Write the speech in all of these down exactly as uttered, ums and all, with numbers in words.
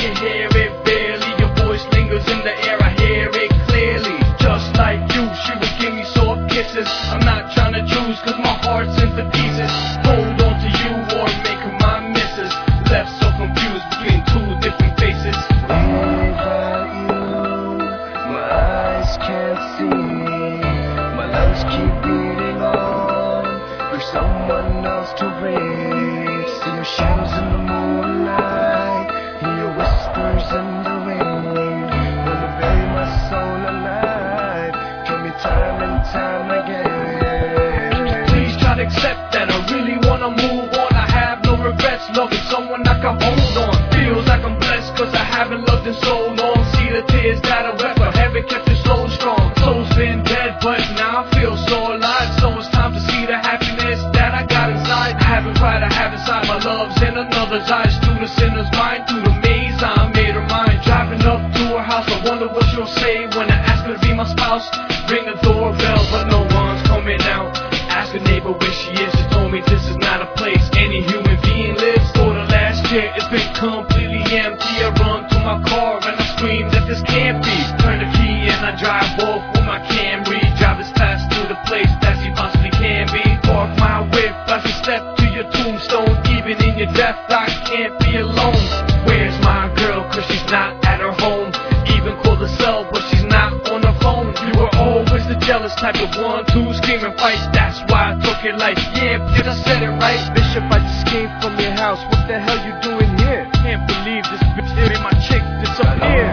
can hear it barely. Your voice lingers in the air, I hear it clearly. Just like you, she would give me soft kisses. I'm not trying to choose, cause my heart's in the pieces. Hold on to you or make her my missus. Left so confused between two different faces. Without you, my eyes can't see. My lungs keep beating on for someone else to reach. See your shadows in the moonlight, hear your whispers in the wind. Wanna bury my soul alive, kill me time and time again. Please try to accept that I really wanna move on. I have no regrets, loving someone I can hold on. Feels like I'm blessed cause I haven't loved in so long. See the tears that I wept, but heaven kept it so strong. Soul's been dead, but now I feel so alive. So it's time to see the happiness that I got inside. I haven't cried, I haven't sighed. My love's in another's eyes. Through the sinner's mind, through the maze I made her mine. Driving up to her house, I wonder what she'll say when I ask her to be my spouse. Ring the doorbell, but no one's coming out. Ask a neighbor where she is. She told me this is not a place any human being lives. For the last year, it's been completely empty. I run to my car and I scream that this can't be. Turn the key and I drive off with my Camry. Drive as fast to the place that she possibly can be. Park my whip as I step to your tombstone. Even in your death, I can't be alone. Where's my girl? Cause she's not at her home. Even called the cell, but she's not on the phone. You were always the jealous type of one, two screaming fight. That's why I took your life. Yeah, did I said it right? Bishop, I just came from your house. What the hell you doing here? Can't believe this bitch made my chick disappear.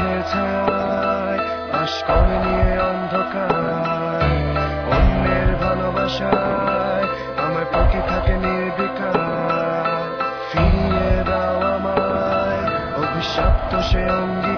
আশকনে নিয়ে অন্ধকার, অন্যের ভালোবাসায় আমার পক্ষে থাকে নির্বিকার। ফিরিয়ে দাও আমায় অভিশপ্ত সে অঙ্গী।